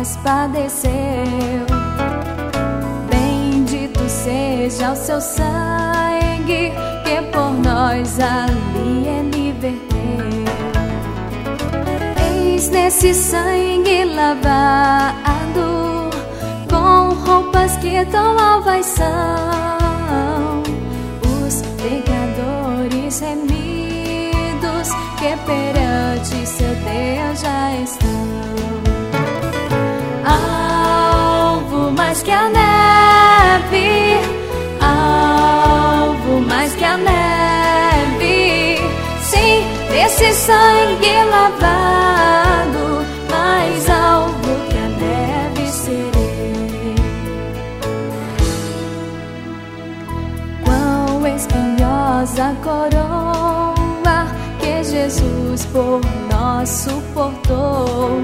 nós padeceu. Bendito seja o seu sangue, que por nós ali ele verteu. Eis nesse sangue lavado, com roupas que tão alvas são, os pecadores remidos, que perante seu Deus já estão. Alvo mais que a neve, alvo mais que a neve, sim, desse sangue lavado, mais alvo que a neve serei. Quão espinhosa coroa que Jesus por nós suportou.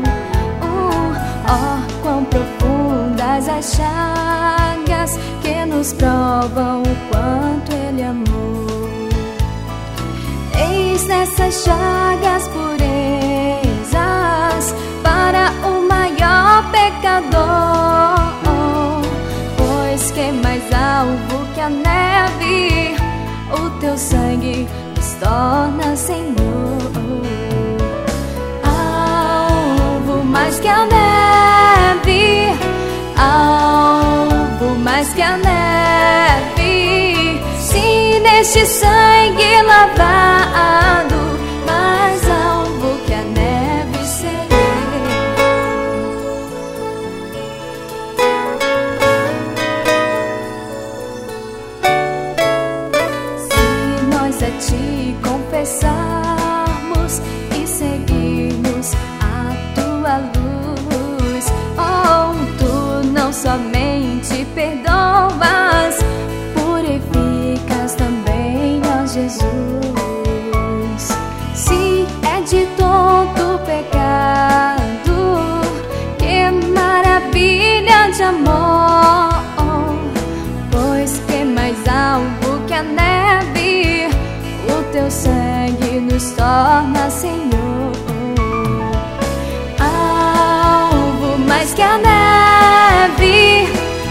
Quão profundas as chagas que nos provam o quanto Ele amou. Eis nessas chagas purezas para o maior pecador, pois que mais alvo que a neve, o teu sangue nos torna Senhor. Alvo mais que a neve, alvo mais que a neve, sim, neste sangue lavado, mais alvo que a neve serei. Se nós a ti confessarmos e seguirmos a tua luz, tu não somente perdoas, purificas também, ó Jesus. Se é de todo pecado, que maravilha de amor, pois que mais alvo que a neve, o teu sangue nos torna Senhor. Alvo mais que a neve,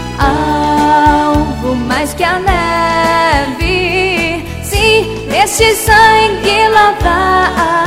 alvo mais que a neve, sim, neste sangue lavado,